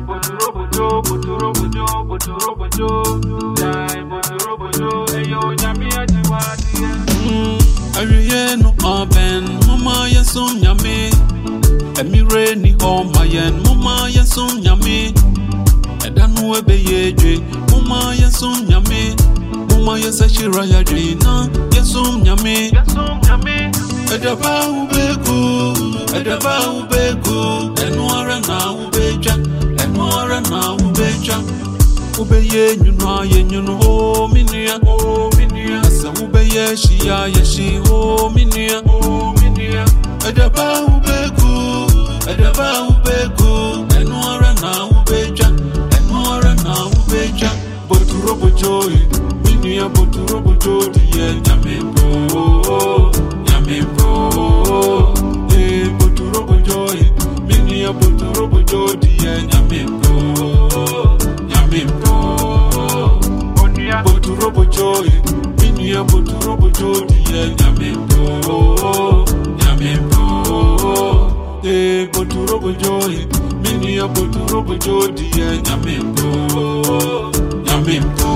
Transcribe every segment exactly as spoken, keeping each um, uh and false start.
boturo bojo, boturo bojo, boturo bojo. Die, boturo bojo, eyo nyami ajiwadi. Hmm, ariye no aben, mama yasum nyami. Emire ni homa yen, mama yasum nyami. Edanu ebe yeje, mama yasum nyami. Mama yasashira yadina, yasum nyami. Yasum nyami. Edaba ubegu, edaba ubegu. Enuara na ubeja, enuara na ubeja. Ubeye nyuna ye nyunu ho minia, ho minia. Asa ubeye shia yeshi ho minia, ho minia. Edaba ubegu, edaba ubegu. Enuara na ubeja, enuara na ubeja. Boturo bojoy, minia boturo bojoy diye nyamembo, nyamembo. Eh boturo bojoy, minia boturo bojoy diye nyamembo, nyamembo. Onia Boturo bojoy, minia boturo bojoy diye nyamembo, nyamembo. Eh boturo bojoy, minia boturo bojoy diye nyamembo, nyamembo.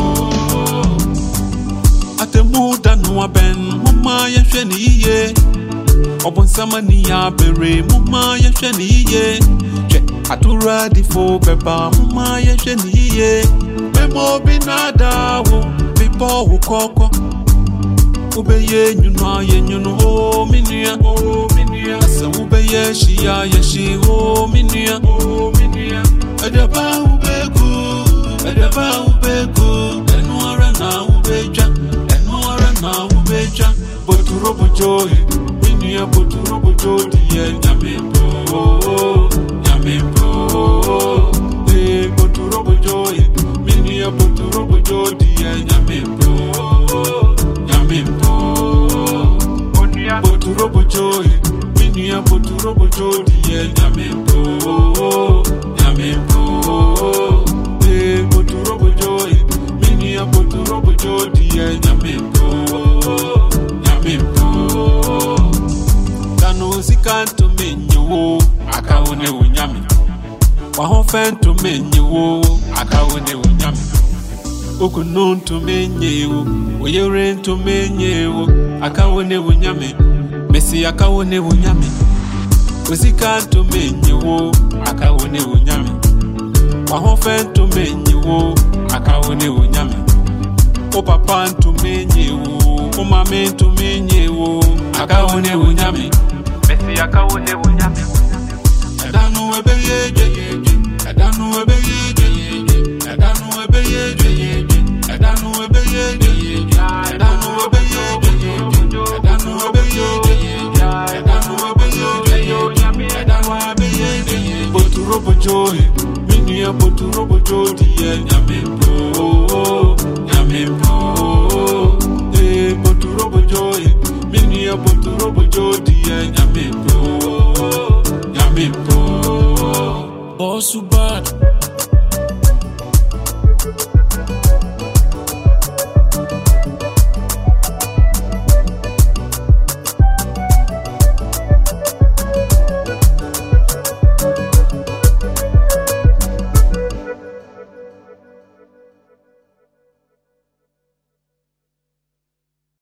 Atemuda no aben, mama yehwe ni iye. Obonsama ni ya bere, mama yehwe ni iye. Che atura di fo beba, mama yehwe ni iye. Memo binada wo, bipo wo koko. Ubeye nyuna ye nyunu ho minia, ho minia. Asa ubeye shia yeshi ho minia, ho minia. Edaba ubegu, edaba ubegu. Enuara na ubeja, enuara na ubeja. Boturo bojoy, minia boturo bojoy diye nyamembo, nyamembo. Eh boturo bojoy, minia boturo bojoy diye nyamembo, nyamembo. Onia Boturo bojoy, minia boturo bojoy diye nyamembo, nyamembo. Eh boturo bojoy, minia boturo bojoy diye nyamembo, nyamembo. Kanu zikanto menyo, akawone unyami. Wahofento menyo, akawone unyami. Okunun to menyo, oyeren to menyo, akawone unyami. Messi akawone unyami. Uzikanto menyo, akawone unyami. Wahofento menyo, akawone unyami. O papa to menyo, o mama to menyo, akawone unyami. Messi akawone unyami. Adanu ebeye jeje, adanu ebeye jeje, adanu ebeye jeje, adanu ebeye jeje, adanu ebeye jeje, adanu ebeye jeje, adanu ebeye jeje, adanu ebeye jeje. Boturo bojoy, minia boturo bojoy diye nyamembo, nyamembo. Eh boturo bojoy, minia boturo bojoy diye nyamembo, nyamembo. Bosuba